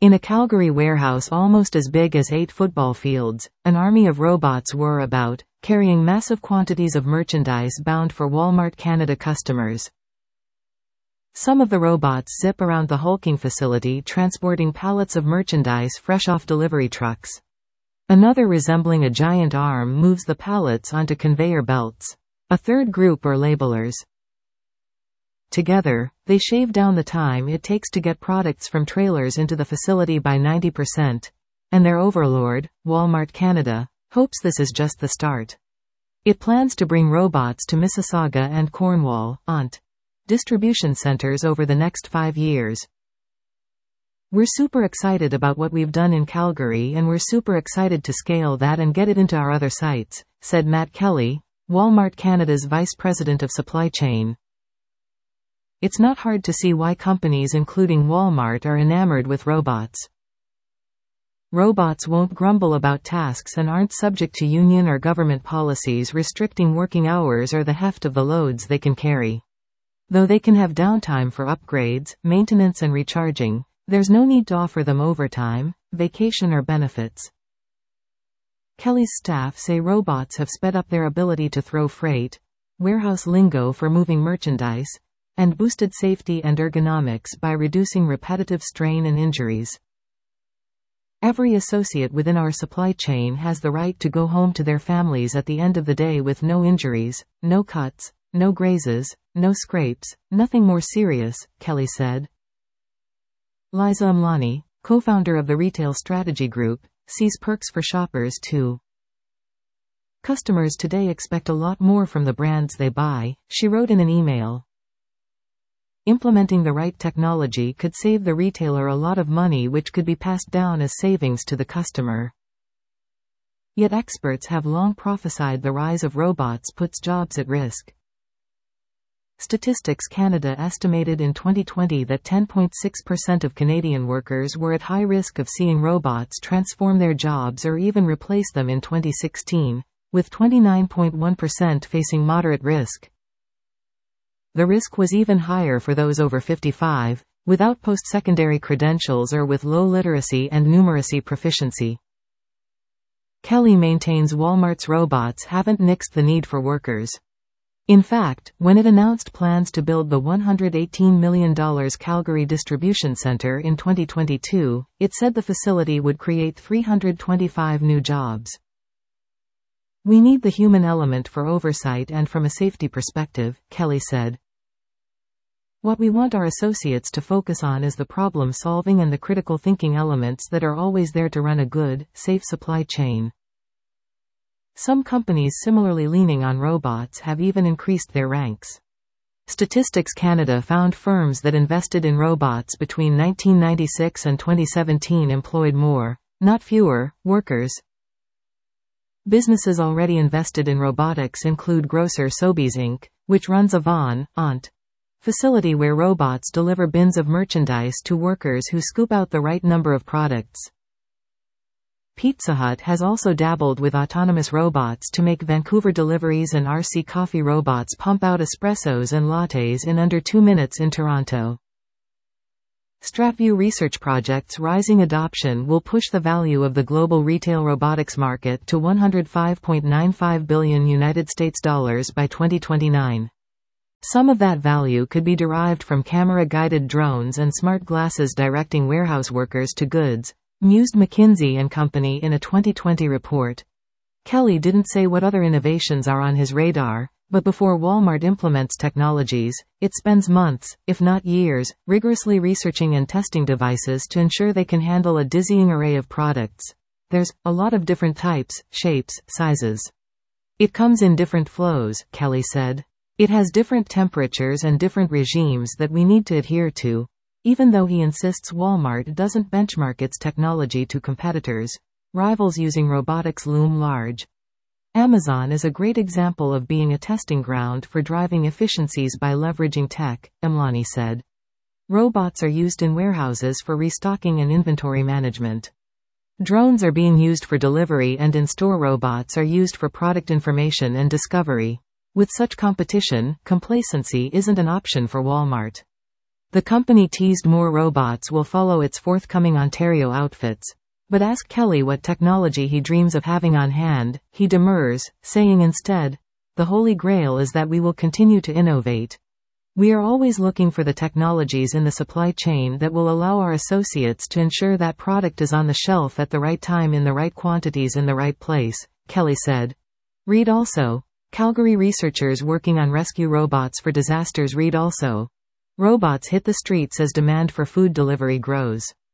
In a Calgary warehouse almost as big as 8 football fields, an army of robots were about, carrying massive quantities of merchandise bound for Walmart Canada customers. Some of the robots zip around the hulking facility transporting pallets of merchandise fresh off delivery trucks. Another, resembling a giant arm, moves the pallets onto conveyor belts. A third group are labelers. Together, they shave down the time it takes to get products from trailers into the facility by 90%. And their overlord, Walmart Canada, hopes this is just the start. It plans to bring robots to Mississauga and Cornwall, ONT, distribution centers over the next 5 years. We're super excited about what we've done in Calgary, and we're super excited to scale that and get it into our other sites, said Matt Kelly, Walmart Canada's Vice President of Supply Chain. It's not hard to see why companies including Walmart are enamored with robots. Robots won't grumble about tasks and aren't subject to union or government policies restricting working hours or the heft of the loads they can carry. Though they can have downtime for upgrades, maintenance and recharging, there's no need to offer them overtime, vacation or benefits. Kelly's staff say robots have sped up their ability to throw freight, warehouse lingo for moving merchandise, and boosted safety and ergonomics by reducing repetitive strain and injuries. Every associate within our supply chain has the right to go home to their families at the end of the day with no injuries, no cuts, no grazes, no scrapes, nothing more serious, Kelly said. Liza Amlani, co-founder of the Retail Strategy Group, sees perks for shoppers too. Customers today expect a lot more from the brands they buy, she wrote in an email. Implementing the right technology could save the retailer a lot of money, which could be passed down as savings to the customer. Yet experts have long prophesied the rise of robots puts jobs at risk. Statistics Canada estimated in 2020 that 10.6% of Canadian workers were at high risk of seeing robots transform their jobs or even replace them in 2016, with 29.1% facing moderate risk. The risk was even higher for those over 55, without post-secondary credentials or with low literacy and numeracy proficiency. Kelly maintains Walmart's robots haven't nixed the need for workers. In fact, when it announced plans to build the $118 million Calgary distribution center in 2022, it said the facility would create 325 new jobs. We need the human element for oversight and from a safety perspective, Kelly said. What we want our associates to focus on is the problem solving and the critical thinking elements that are always there to run a good, safe supply chain. Some companies similarly leaning on robots have even increased their ranks. Statistics Canada found firms that invested in robots between 1996 and 2017 employed more, not fewer, workers. Businesses already invested in robotics include grocer Sobeys Inc., which runs a Vaughan, ONT, facility where robots deliver bins of merchandise to workers who scoop out the right number of products. Pizza Hut has also dabbled with autonomous robots to make Vancouver deliveries, and RC Coffee robots pump out espressos and lattes in under 2 minutes in Toronto. StratView research projects rising adoption will push the value of the global retail robotics market to $105.95 billion United States dollars by 2029. Some of that value could be derived from camera-guided drones and smart glasses directing warehouse workers to goods, mused McKinsey & Company in a 2020 report. Kelly didn't say what other innovations are on his radar, but before Walmart implements technologies, it spends months, if not years, rigorously researching and testing devices to ensure they can handle a dizzying array of products. There's a lot of different types, shapes, sizes. It comes in different flows, Kelly said. It has different temperatures and different regimes that we need to adhere to, even though he insists Walmart doesn't benchmark its technology to competitors. Rivals using robotics loom large. Amazon is a great example of being a testing ground for driving efficiencies by leveraging tech, Amlani said. Robots are used in warehouses for restocking and inventory management. Drones are being used for delivery, and in-store robots are used for product information and discovery. With such competition, complacency isn't an option for Walmart. The company teased more robots will follow its forthcoming Ontario outfits. But ask Kelly what technology he dreams of having on hand, he demurs, saying instead, "The holy grail is that we will continue to innovate. We are always looking for the technologies in the supply chain that will allow our associates to ensure that product is on the shelf at the right time in the right quantities in the right place," Kelly said. Read also. Calgary researchers working on rescue robots for disasters. Read also. Robots hit the streets as demand for food delivery grows.